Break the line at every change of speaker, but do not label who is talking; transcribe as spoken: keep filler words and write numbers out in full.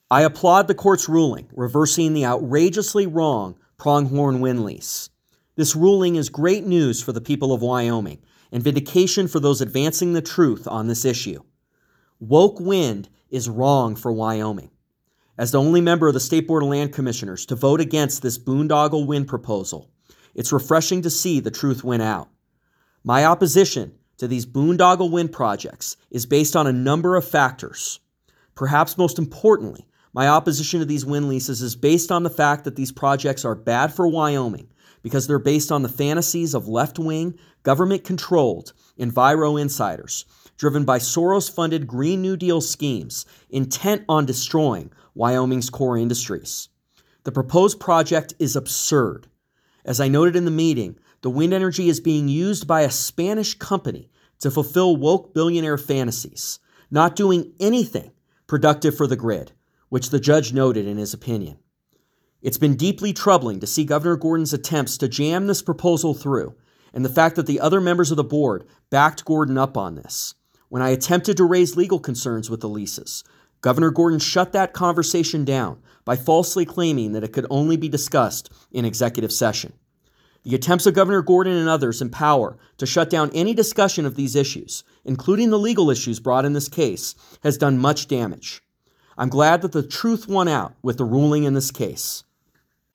I applaud the court's ruling, reversing the outrageously wrong pronghorn wind lease. This ruling is great news for the people of Wyoming and vindication for those advancing the truth on this issue. Woke wind is wrong for Wyoming. As the only member of the State Board of Land Commissioners to vote against this boondoggle wind proposal, it's refreshing to see the truth win out. My opposition to these boondoggle wind projects is based on a number of factors. Perhaps most importantly, my opposition to these wind leases is based on the fact that these projects are bad for Wyoming because they're based on the fantasies of left-wing, government-controlled enviro insiders driven by Soros-funded Green New Deal schemes intent on destroying Wyoming's core industries. The proposed project is absurd. As I noted in the meeting, the wind energy is being used by a Spanish company to fulfill woke billionaire fantasies, not doing anything productive for the grid, which the judge noted in his opinion. It's been deeply troubling to see Governor Gordon's attempts to jam this proposal through, and the fact that the other members of the board backed Gordon up on this. When I attempted to raise legal concerns with the leases, Governor Gordon shut that conversation down by falsely claiming that it could only be discussed in executive session. The attempts of Governor Gordon and others in power to shut down any discussion of these issues, including the legal issues brought in this case, has done much damage. I'm glad that the truth won out with the ruling in this case.